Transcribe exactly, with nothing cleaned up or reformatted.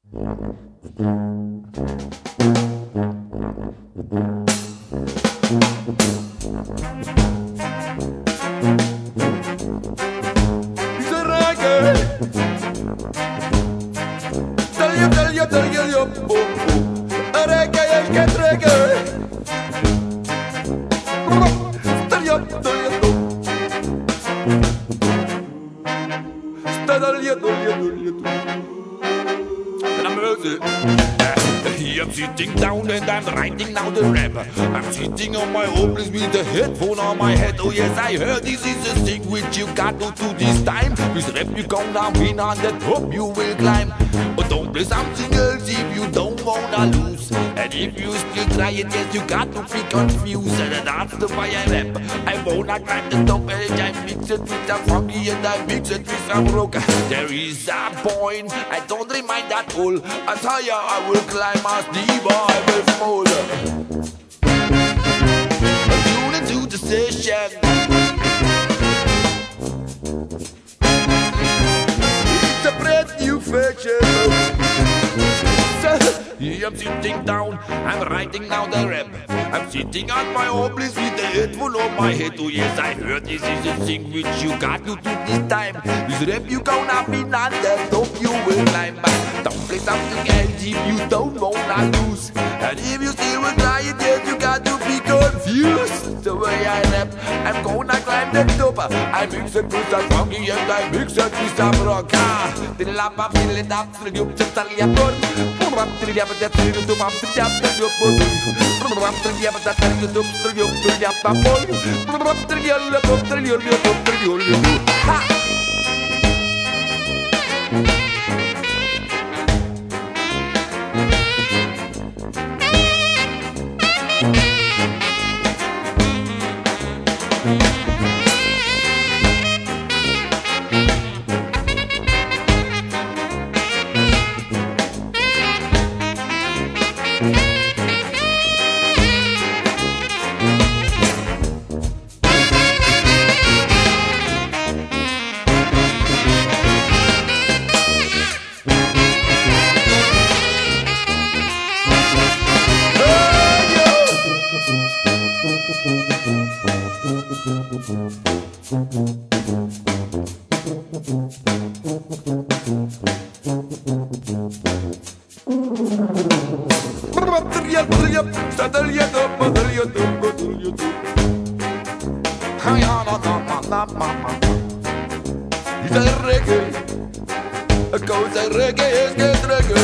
It's a reggae. Tell you, tell you, tell you, yo, oh, oh. A reggae, es que es reggae. Tell you, tell you, oh. Tell you, tell you, tell you, and I'm mercy. I'm sitting down and I'm writing now the rap. I'm sitting on my home place with the headphone on my head. Oh yes, I heard this is the thing which you got to do this time. With rap you gonna win on the top you will climb. But don't play something else if you don't wanna lose. And if you still try it, yes, you got to be confused. And that's the way I rap. I wanna climb the top and I mix it with the funky and I mix it with some rock. There is a point, I don't remind that all. As higher I will climb, as deeper I will fall. Tune into the session. It's a brand new fashion. I'm sitting down, I'm writing now the rap. I'm sitting on my home place with the headphone on my head. Oh yes, I heard this is the thing which you got to do this time. This rap you gonna be on the top, you will climb back. Don't play something else if you don't wanna lose. And if you still will try it, then you got to be confused. The way I rap, I'm gonna climb the top. I mix it with some funky and I mix it with some rock. The lava fill it up, the you just tell you about. That you do up the tap that you put up the yap that you do to you to yap a boy up the yellow up the yellow up the yellow ha. It's a reggae, a cause a reggae is get reggae.